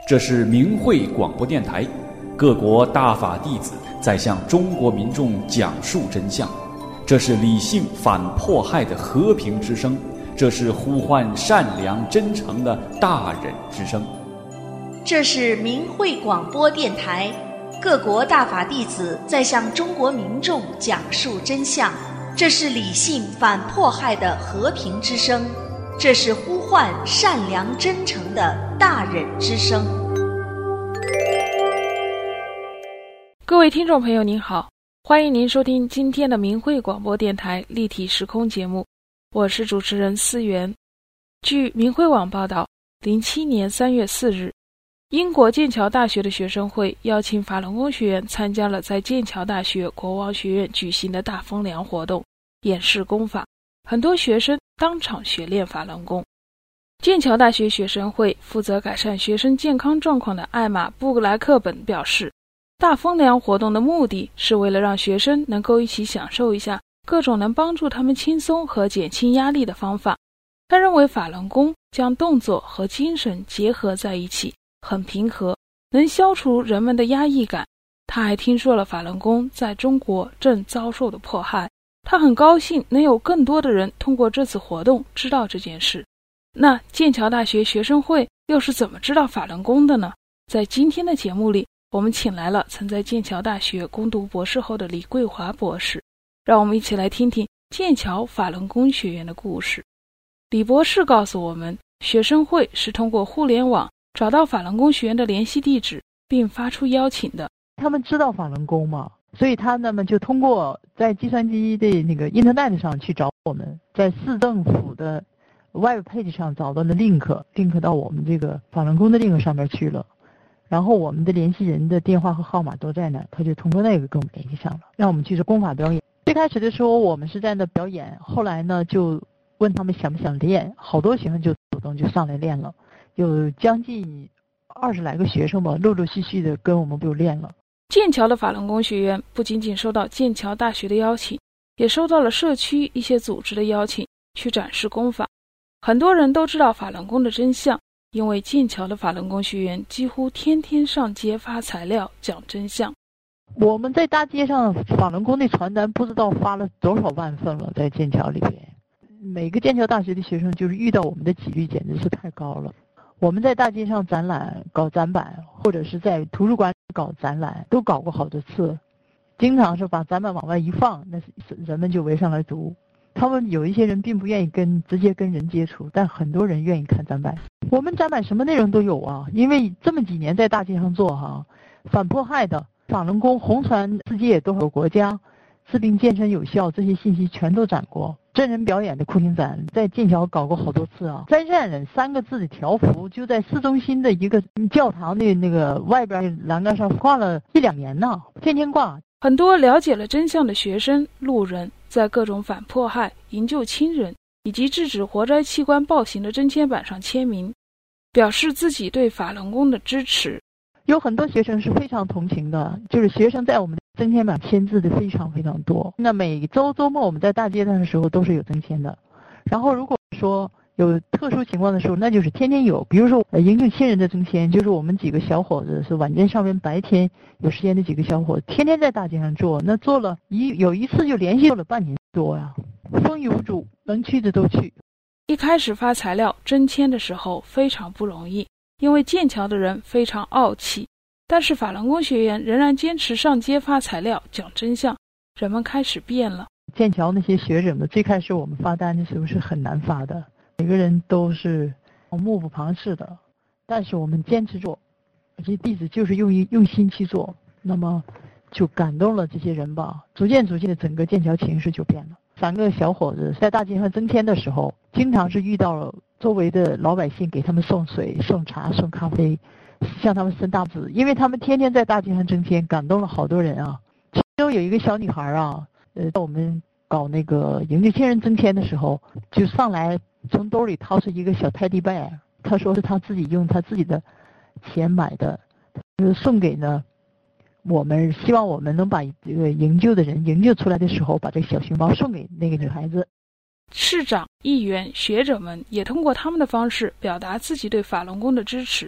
这是明慧广播电台，各国大法弟子在向中国民众讲述真相。这是理性反迫害的和平之声，这是呼唤善良真诚的大忍之声。 这是明慧广播电台，各国大法弟子在向中国民众讲述真相。这是理性反迫害的和平之声，这是呼唤善良真诚的大忍之声。 各位听众朋友您好，欢迎您收听今天的明慧广播电台立体时空节目，我是主持人思源。据明慧网报道，07年3月4日，英国剑桥大学的学生会邀请法轮功学员参加了在剑桥大学国王学院举行的大风凉活动，演示功法，很多学生当场学练法轮功。剑桥大学学生会负责改善学生健康状况的艾玛·布莱克本表示，大风凉活动的目的是为了让学生能够一起享受一下各种能帮助他们轻松和减轻压力的方法。他认为法轮功将动作和精神结合在一起，很平和，能消除人们的压抑感。他还听说了法轮功在中国正遭受的迫害，他很高兴能有更多的人通过这次活动知道这件事。那剑桥大学学生会又是怎么知道法轮功的呢？在今天的节目里，我们请来了曾在剑桥大学攻读博士后的李桂华博士，让我们一起来听听剑桥法轮功学员的故事。李博士告诉我们，学生会是通过互联网找到法轮功学员的联系地址，并发出邀请的。 他们知道法轮功嘛，所以他们就通过在计算机的那个 Internet 上去找我们，在市政府的 Web Page 上找到了 link 到我们这个法轮功的 link 上面去了。然后我们的联系人的电话和号码都在那，他就通过那个跟我们联系上了，让我们去做功法表演。最开始的时候我们是在那表演，后来呢就问他们想不想练，好多学生就主动就上来练了，有将近20来个学生吧，陆陆续续的跟我们就练了。 剑桥的法轮功学员不仅仅收到剑桥大学的邀请，也收到了社区一些组织的邀请，去展示功法。很多人都知道法轮功的真相，因为剑桥的法轮功学员几乎天天上街发材料讲真相。 我们在大街上法轮功的传单不知道发了多少万份了，在剑桥里边，每个剑桥大学的学生就是遇到我们的几率简直是太高了。我们在大街上展览搞展板，或者是在图书馆搞展览，都搞过好多次，经常是把展板往外一放，那人们就围上来读。他们有一些人并不愿意直接跟人接触，但很多人愿意看展板。我们展板什么内容都有啊，因为这么几年在大街上做反迫害的法轮功红传世界多少个国家，治病健身有效，这些信息全都展过。真人表演的哭厅展在剑桥搞过好多次啊。真善忍3个字的条幅就在市中心的一个教堂的那个外边栏杆上挂了1-2年呢，天天挂。 很多了解了真相的学生、路人在各种反迫害、营救亲人以及制止活摘器官暴行的真签板上签名，表示自己对法轮功的支持。 有很多学生是非常同情的，就是学生在我们的真签板签字的非常非常多。那每周周末我们在大街上的时候都是有真签的，然后如果说有特殊情况的时候，那就是天天有。比如说营救亲人的真签，就是我们几个小伙子是晚间上班白天有时间的几个小伙子天天在大街上做，那做了有一次就连续做了半年多呀，风雨无阻，能去的都去。 一开始发材料真签的时候非常不容易，因为剑桥的人非常傲气，但是法轮功学员仍然坚持上街发材料讲真相，人们开始变了。 剑桥那些学者们最开始我们发单的时候是很难发的，每个人都是目不旁视的，但是我们坚持做，而且弟子就是用心去做，那么就感动了这些人吧，逐渐的整个剑桥情势就变了。3个小伙子在大街上增签的时候，经常是遇到了周围的老百姓给他们送水、送茶、送咖啡，向他们伸大拇指，因为他们天天在大街上增签，感动了好多人啊。其中有一个小女孩在我们搞那个营救亲人增签的时候，就上来从兜里掏出一个小泰迪拜，她说是她自己用她自己的钱买的，送给呢我们，希望我们能把这个营救的人营救出来的时候，把这个小熊猫送给那个女孩子。 市长、议员、学者们也通过他们的方式表达自己对法轮功的支持。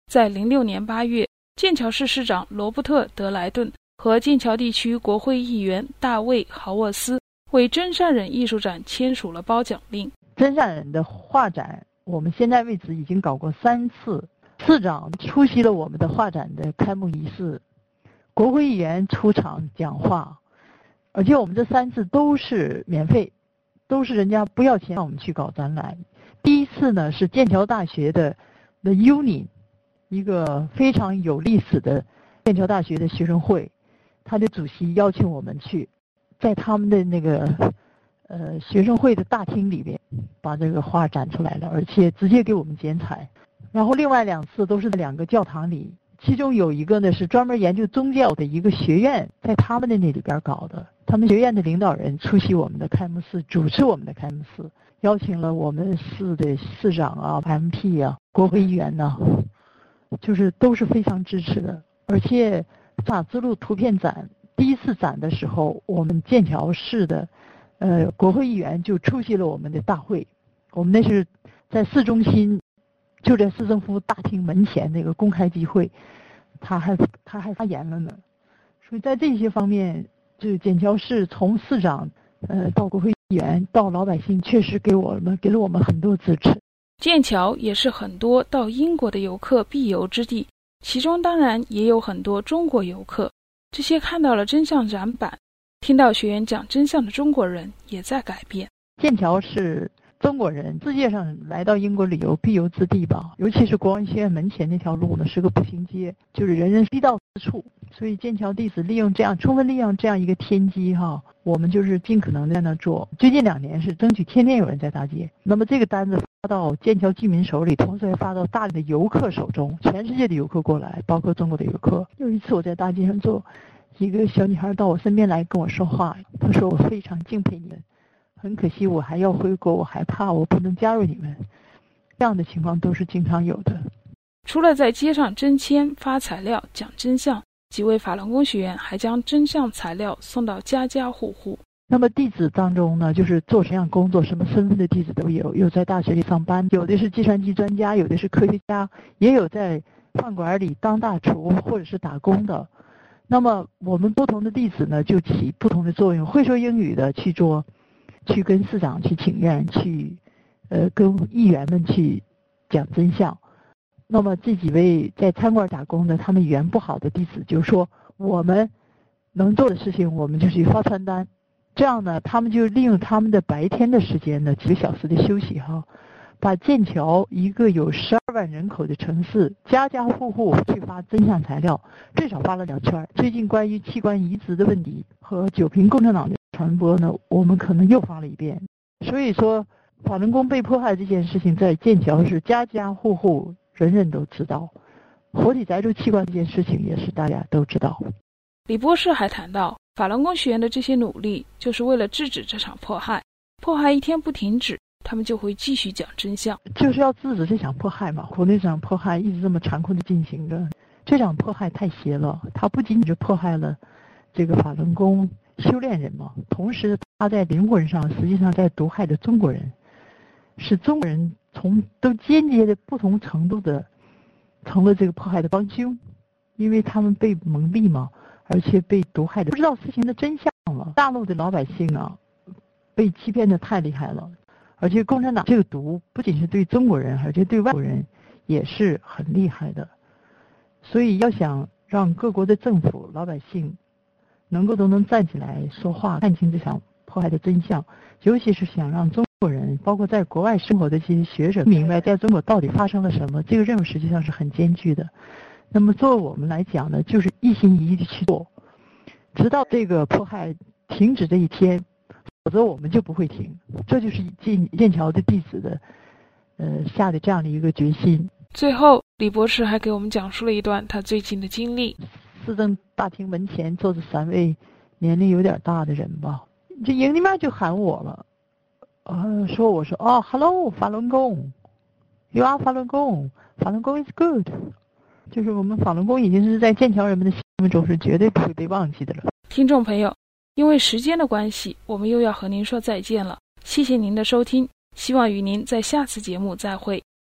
在06年8月，剑桥市市长罗伯特·德莱顿和剑桥地区国会议员大卫·豪沃斯为真善忍艺术展签署了褒奖令。 真善忍的画展，我们现在为止已经搞过3次，市长出席了我们的画展的开幕仪式，国会议员出场讲话，而且我们这3次都是免费，都是人家不要钱让我们去搞展览。第一次呢是剑桥大学的 The Union， 一个非常有历史的剑桥大学的学生会，他的主席邀请我们去，在他们的那个学生会的大厅里面把这个画展出来了，而且直接给我们剪彩。然后另外2次都是在2个教堂里，其中有一个呢是专门研究宗教的一个学院，在他们的那里边搞的，他们学院的领导人出席我们的开幕式，主持我们的开幕式，邀请了我们市的市长啊、MP 啊、国会议员呐，就是都是非常支持的。而且马兹路图片展第一次展的时候，我们剑桥市的国会议员就出席了我们的大会，我们那是在市中心，就在市政府大厅门前那个公开集会，他还发言了呢。所以在这些方面，就剑桥市从市长到国会议员到老百姓，确实给了我们很多支持。 剑桥也是很多到英国的游客必游之地，其中当然也有很多中国游客。这些看到了真相展板，听到学员讲真相的中国人也在改变。 剑桥是中国人世界上来到英国旅游必游之地吧，尤其是国王学院门前那条路呢是个步行街，就是人人必到之处。所以剑桥弟子充分利用这样一个天机哈，我们就是尽可能在那做。最近2年是争取天天有人在大街，那么这个单子发到剑桥居民手里，同时还发到大量的游客手中，全世界的游客过来，包括中国的游客。有一次我在大街上做，一个小女孩到我身边来跟我说话，她说我非常敬佩你们，很可惜我还要回国，我害怕我不能加入你们。这样的情况都是经常有的。 除了在街上征签发材料讲真相，几位法轮功学员还将真相材料送到家家户户。 那么弟子当中呢，就是做什么样工作什么身份的弟子都有，有在大学里上班，有的是计算机专家，有的是科学家，也有在饭馆里当大厨或者是打工的。那么我们不同的弟子呢就起不同的作用，会说英语的去跟市长去请愿，去跟议员们去讲真相。那么这几位在餐馆打工的，他们语言不好的弟子就说，我们能做的事情我们就去发传单。这样呢，他们就利用他们的白天的时间呢，几个小时的休息哈，把剑桥一个有12万人口的城市，家家户户去发真相材料，最少发了2圈。最近关于器官移植的问题和九平共产党的传播呢，我们可能又发了一遍。所以说法轮功被迫害这件事情在剑桥是家家户户人人都知道，活体摘除器官这件事情也是大家都知道。 李博士还谈到，法轮功学员的这些努力就是为了制止这场迫害，迫害一天不停止，他们就会继续讲真相， 就是要制止这场迫害嘛。国内这场迫害一直这么残酷的进行着，这场迫害太邪了，它不仅仅是迫害了这个法轮功修炼人嘛，同时他在灵魂上实际上在毒害的中国人，使中国人都间接的不同程度的成了这个迫害的帮凶，因为他们被蒙蔽嘛，而且被毒害的不知道事情的真相了。大陆的老百姓啊，被欺骗的太厉害了，而且共产党这个毒不仅是对中国人，而且对外国人也是很厉害的。所以要想让各国的政府、老百姓都能站起来说话，看清这场迫害的真相，尤其是想让中国人，包括在国外生活的这些学者明白在中国到底发生了什么，这个任务实际上是很艰巨的。那么作为我们来讲呢，就是一心一意的去做，直到这个迫害停止这一天，否则我们就不会停。这就是剑桥的弟子的下的这样的一个决心。 最后李博士还给我们讲述了一段他最近的经历。 市政大厅门前坐着3位年龄有点大的人吧，这营里面就喊我了，我说hello 法轮功 ，you are 法轮功 is good， 就是我们法轮功已经是在剑桥人们的心目中是绝对不会被忘记的了。 听众朋友，因为时间的关系，我们又要和您说再见了，谢谢您的收听，希望与您在下次节目再会。